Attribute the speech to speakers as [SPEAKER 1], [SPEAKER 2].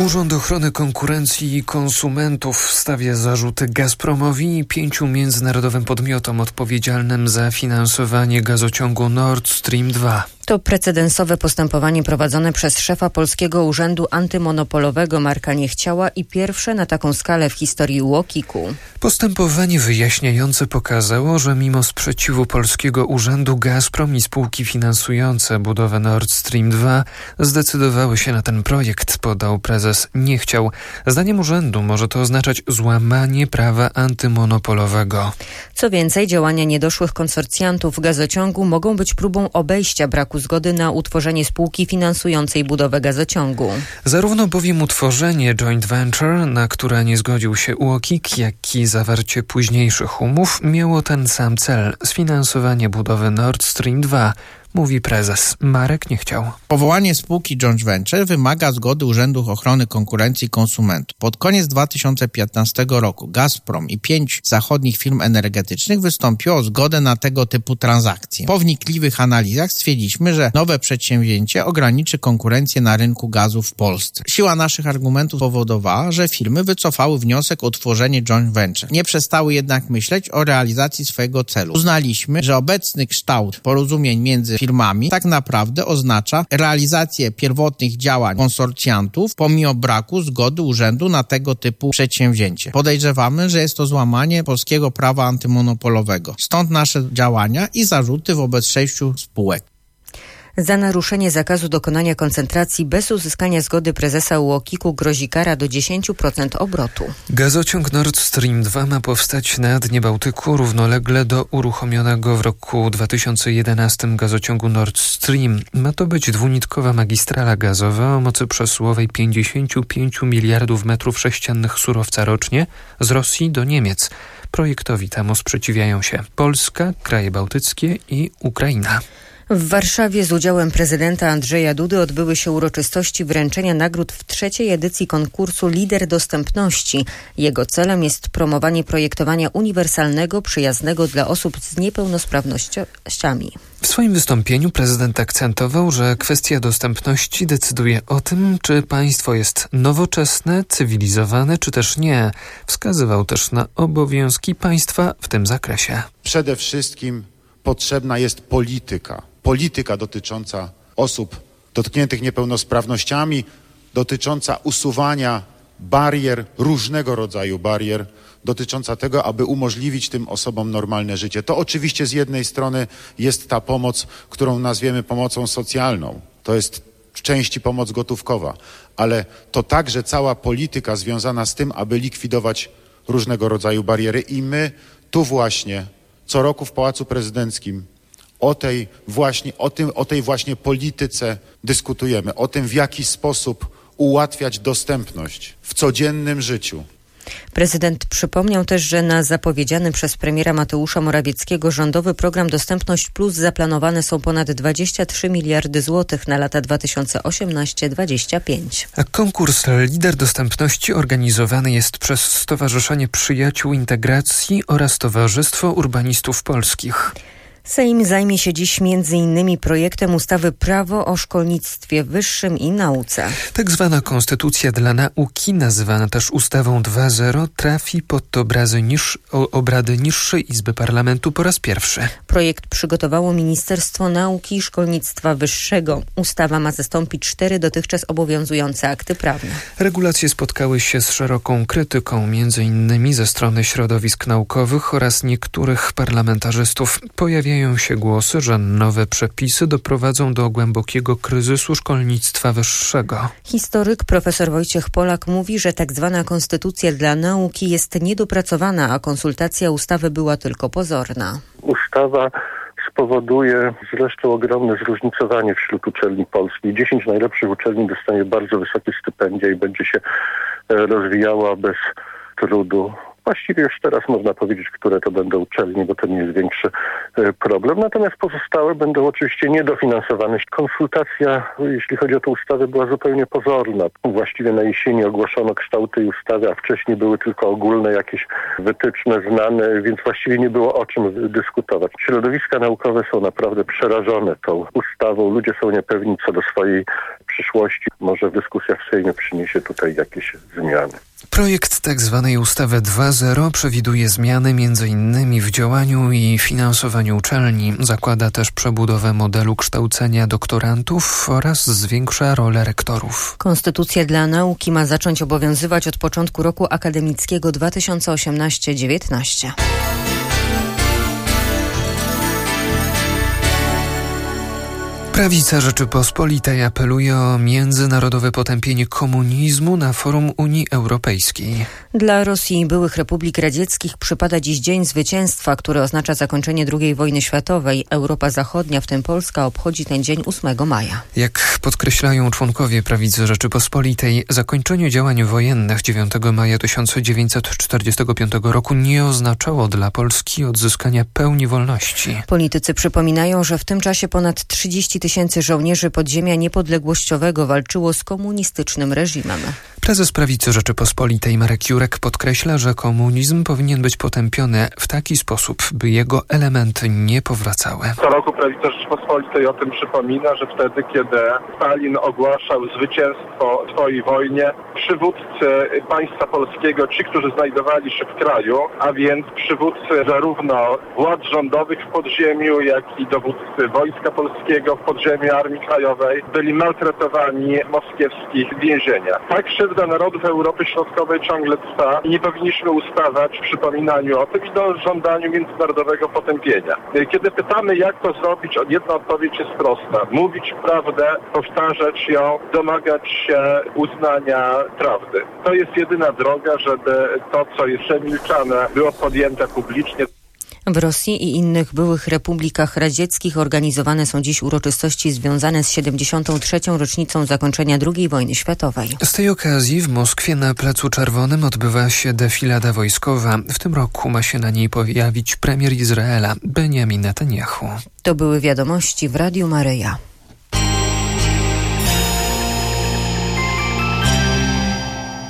[SPEAKER 1] Urząd Ochrony Konkurencji i Konsumentów stawia zarzuty Gazpromowi i 5 międzynarodowym podmiotom odpowiedzialnym za finansowanie gazociągu Nord Stream 2.
[SPEAKER 2] To precedensowe postępowanie prowadzone przez szefa Polskiego Urzędu Antymonopolowego Marka Niechciała i pierwsze na taką skalę w historii UOKiK-u.
[SPEAKER 1] Postępowanie wyjaśniające pokazało, że mimo sprzeciwu Polskiego Urzędu Gazprom i spółki finansujące budowę Nord Stream 2 zdecydowały się na ten projekt, podał prezes Niechciał. Zdaniem urzędu może to oznaczać złamanie prawa antymonopolowego.
[SPEAKER 2] Co więcej, działania niedoszłych konsorcjantów gazociągu mogą być próbą obejścia braku zgody na utworzenie spółki finansującej budowę gazociągu.
[SPEAKER 1] Zarówno bowiem utworzenie joint venture, na które nie zgodził się UOKiK, jak i zawarcie późniejszych umów miało ten sam cel – sfinansowanie budowy Nord Stream 2. Mówi prezes Marek Niechciał.
[SPEAKER 3] Powołanie spółki joint venture wymaga zgody Urzędu Ochrony Konkurencji i Konsumentów. Pod koniec 2015 roku Gazprom i 5 zachodnich firm energetycznych wystąpiło o zgodę na tego typu transakcje. Po wnikliwych analizach stwierdziliśmy, że nowe przedsięwzięcie ograniczy konkurencję na rynku gazu w Polsce. Siła naszych argumentów powodowała, że firmy wycofały wniosek o utworzenie joint venture. Nie przestały jednak myśleć o realizacji swojego celu. Uznaliśmy, że obecny kształt porozumień między firmami tak naprawdę oznacza realizację pierwotnych działań konsorcjantów pomimo braku zgody urzędu na tego typu przedsięwzięcie. Podejrzewamy, że jest to złamanie polskiego prawa antymonopolowego. Stąd nasze działania i zarzuty wobec 6 spółek.
[SPEAKER 2] Za naruszenie zakazu dokonania koncentracji bez uzyskania zgody prezesa UOKiK-u grozi kara do 10% obrotu.
[SPEAKER 1] Gazociąg Nord Stream 2 ma powstać na dnie Bałtyku równolegle do uruchomionego w roku 2011 gazociągu Nord Stream. Ma to być dwunitkowa magistrala gazowa o mocy przesyłowej 55 miliardów metrów sześciennych surowca rocznie z Rosji do Niemiec. Projektowi temu sprzeciwiają się Polska, kraje bałtyckie i Ukraina.
[SPEAKER 2] W Warszawie z udziałem prezydenta Andrzeja Dudy odbyły się uroczystości wręczenia nagród w 3. edycji konkursu Lider Dostępności. Jego celem jest promowanie projektowania uniwersalnego, przyjaznego dla osób z niepełnosprawnościami.
[SPEAKER 1] W swoim wystąpieniu prezydent akcentował, że kwestia dostępności decyduje o tym, czy państwo jest nowoczesne, cywilizowane, czy też nie. Wskazywał też na obowiązki państwa w tym zakresie.
[SPEAKER 4] Przede wszystkim potrzebna jest polityka dotycząca osób dotkniętych niepełnosprawnościami, dotycząca usuwania barier, różnego rodzaju barier, dotycząca tego, aby umożliwić tym osobom normalne życie. To oczywiście z jednej strony jest ta pomoc, którą nazwiemy pomocą socjalną. To jest w części pomoc gotówkowa, ale to także cała polityka związana z tym, aby likwidować różnego rodzaju bariery i my tu właśnie co roku w Pałacu Prezydenckim o tej właśnie polityce dyskutujemy, o tym, w jaki sposób ułatwiać dostępność w codziennym życiu.
[SPEAKER 2] Prezydent przypomniał też, że na zapowiedziany przez premiera Mateusza Morawieckiego rządowy program Dostępność Plus zaplanowane są ponad 23 miliardy złotych na lata 2018-2025.
[SPEAKER 1] A konkurs Lider Dostępności organizowany jest przez Stowarzyszenie Przyjaciół Integracji oraz Towarzystwo Urbanistów Polskich.
[SPEAKER 2] Sejm zajmie się dziś m.in. projektem ustawy Prawo o szkolnictwie wyższym i nauce.
[SPEAKER 1] Tak zwana Konstytucja dla Nauki, nazywana też ustawą 2.0, trafi pod obrady niższej Izby Parlamentu po raz pierwszy.
[SPEAKER 2] Projekt przygotowało Ministerstwo Nauki i Szkolnictwa Wyższego. Ustawa ma zastąpić 4 dotychczas obowiązujące akty prawne.
[SPEAKER 1] Regulacje spotkały się z szeroką krytyką, m.in. ze strony środowisk naukowych oraz niektórych parlamentarzystów. Pojawiają się głosy, że nowe przepisy doprowadzą do głębokiego kryzysu szkolnictwa wyższego.
[SPEAKER 2] Historyk profesor Wojciech Polak mówi, że tak zwana Konstytucja dla Nauki jest niedopracowana, a konsultacja ustawy była tylko pozorna.
[SPEAKER 5] Ustawa spowoduje zresztą ogromne zróżnicowanie wśród uczelni polskich. 10 najlepszych uczelni dostanie bardzo wysokie stypendia i będzie się rozwijała bez trudu. Właściwie już teraz można powiedzieć, które to będą uczelnie, bo to nie jest większy problem. Natomiast pozostałe będą oczywiście niedofinansowane. Konsultacja, jeśli chodzi o tę ustawę, była zupełnie pozorna. Właściwie na jesieni ogłoszono kształt tej ustawy, a wcześniej były tylko ogólne jakieś wytyczne znane, więc właściwie nie było o czym dyskutować. Środowiska naukowe są naprawdę przerażone tą ustawą. Ludzie są niepewni co do swojej przyszłości może dyskusja w Sejmie przyniesie tutaj jakieś zmiany.
[SPEAKER 1] Projekt tzw. ustawy 2.0 przewiduje zmiany m.in. w działaniu i finansowaniu uczelni. Zakłada też przebudowę modelu kształcenia doktorantów oraz zwiększa rolę rektorów.
[SPEAKER 2] Konstytucja dla nauki ma zacząć obowiązywać od początku roku akademickiego 2018-19.
[SPEAKER 1] Prawica Rzeczypospolitej apeluje o międzynarodowe potępienie komunizmu na forum Unii Europejskiej.
[SPEAKER 2] Dla Rosji i byłych republik radzieckich przypada dziś Dzień Zwycięstwa, który oznacza zakończenie II wojny światowej. Europa Zachodnia, w tym Polska, obchodzi ten dzień 8 maja.
[SPEAKER 1] Jak podkreślają członkowie Prawicy Rzeczypospolitej, zakończenie działań wojennych 9 maja 1945 roku nie oznaczało dla Polski odzyskania pełni wolności.
[SPEAKER 2] Politycy przypominają, że w tym czasie ponad 30 000 żołnierzy podziemia niepodległościowego walczyło z komunistycznym reżimem.
[SPEAKER 1] Prezes Prawicy Rzeczypospolitej Marek Jurek podkreśla, że komunizm powinien być potępiony w taki sposób, by jego elementy nie powracały.
[SPEAKER 6] Co roku Prawica Rzeczypospolitej o tym przypomina, że wtedy, kiedy Stalin ogłaszał zwycięstwo w swojej wojnie, przywódcy państwa polskiego, ci, którzy znajdowali się w kraju, a więc przywódcy zarówno władz rządowych w podziemiu, jak i dowódcy Wojska Polskiego w podziemiu Armii Krajowej, byli maltretowani w moskiewskich więzieniach. Tak krzywda narodów Europy Środkowej ciągle trwa i nie powinniśmy ustawać w przypominaniu o tym i do żądaniu międzynarodowego potępienia. Kiedy pytamy, jak to zrobić, jedna odpowiedź jest prosta. Mówić prawdę, powtarzać ją, domagać się uznania prawdy. To jest jedyna droga, żeby to, co jest przemilczane, było podjęte publicznie.
[SPEAKER 2] W Rosji i innych byłych republikach radzieckich organizowane są dziś uroczystości związane z 73. rocznicą zakończenia II wojny światowej.
[SPEAKER 1] Z tej okazji w Moskwie na Placu Czerwonym odbywa się defilada wojskowa. W tym roku ma się na niej pojawić premier Izraela, Benjamin Netanjahu.
[SPEAKER 2] To były wiadomości w Radiu Maryja.